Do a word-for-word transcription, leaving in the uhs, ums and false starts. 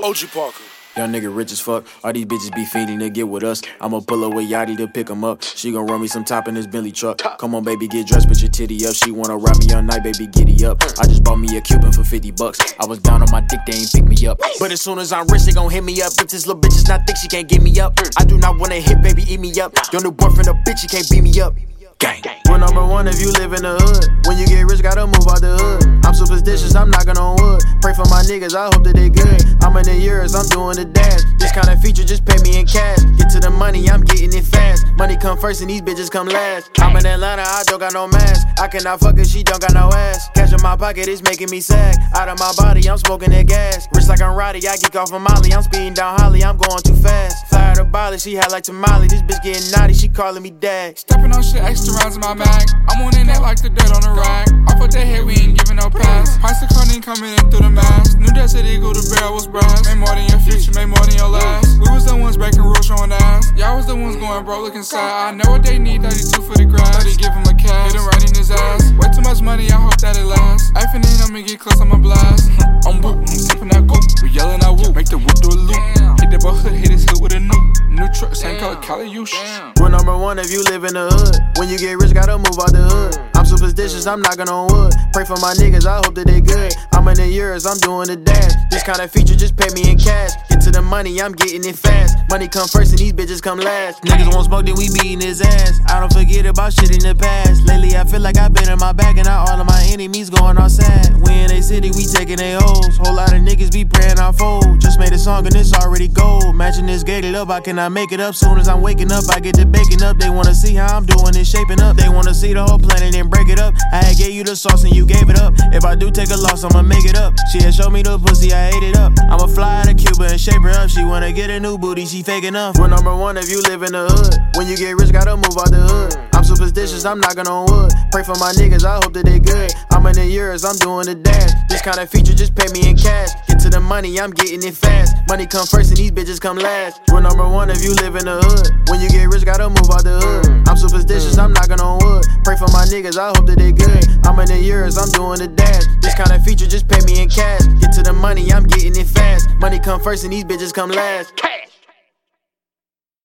O G Parker. Young nigga rich as fuck. All these bitches be feeding to get with us. I'ma pull up with Yachty to pick 'em up. She gon' run me some top in this Bentley truck. Come on, baby, get dressed, put your titty up. She wanna ride me all night, baby, giddy up. I just bought me a Cuban for fifty bucks. I was down on my dick, they ain't pick me up. But as soon as I'm rich, they gon' hit me up. If this little bitch is not thick, she can't get me up. I do not wanna hit, baby, eat me up. Your new boyfriend a bitch, he can't beat me up. Gang. We're number one if you live in the hood. When you get rich, gotta move out the hood. I'm superstitious, I'm knocking on wood. Pray for my niggas, I hope that they good. I'm in the years, I'm doing the dash. This kind of feature, just pay me in cash. Get to the money, I'm getting it fast. Money come first and these bitches come last. I'm in Atlanta, I don't got no mask. I cannot fuck her, she don't got no ass. Cash in my pocket, it's making me sag. Out of my body, I'm smoking that gas. Rich like I'm Roddy, I geek off of Molly. I'm speeding down Holly, I'm going too fast. Fly her to Bali, she had like tamale. This bitch getting naughty, she calling me dad. Stepping on shit, extra rounds in my bag. I'm on in that like the dirt on the rack. Off of that head, we ain't giving no pass. Pints of cone coming in through the mask. Knew that said eagle, the barrel was brass. Made more than your future, made more than your last. We was the ones breaking rules, showing ass. Y'all was the ones going broke, looking sad. I know what they need, thirty-two for the grass. thirty give him a cash, hit him right in his ass. Way too much money, I hope that it lasts. Ifing in, I'ma get close, I'ma blast. I'm boot, I'm sipping that goop. We yelling out whoop, make the whoop do a loop. Hit the boat hood, hit his hood with a new. New truck, same color, Cali, you We're number one if you live in the hood. When you get rich, gotta move out the hood. I'm superstitious, I'm knocking on wood. Pray for my niggas, I hope that they good. I'm in the years, I'm doing the dash. This kind of feature, just pay me in cash. Get to the money, I'm getting it fast. Money come first and these bitches come last. Niggas won't smoke, then we beating his ass. I don't forget about shit in the past. Lately, I feel like I've been in my bag and now all of my enemies going outside. We in a city, we taking they hoes. Whole lot of niggas be praying I fold. Just made a song and it's already gold. Matching this gated up, I cannot make it up. Soon as I'm waking up, I get to baking up. They wanna see how I'm doing it, shaping up. They wanna see the whole planet and break it up. I had gave you the sauce and you gave it up. If I do take a loss, I'ma make it up. She had showed me the pussy, I ate it up. I'ma fly out of Cuba and shape her up. She wanna get a new booty, she fake enough. We're number one if you live in the hood. When you get rich, gotta move out the hood. I'm superstitious, I'm knocking on wood. Pray for my niggas, I hope that they good. I'm in the years, I'm doing the dash. This kind of feature, just pay me in cash. Get to the money, I'm getting it fast. Money come first and these bitches come last. We're number one if you live in the hood. When you get rich, gotta move out the hood. I'm superstitious, I'm knocking on wood. Pray for my niggas, I hope that they good. I'm in the years, I'm doing the dash. This kind of feature, just pay me in cash. Get to the money, I'm getting it fast. Money come first and these bitches come last. Cash.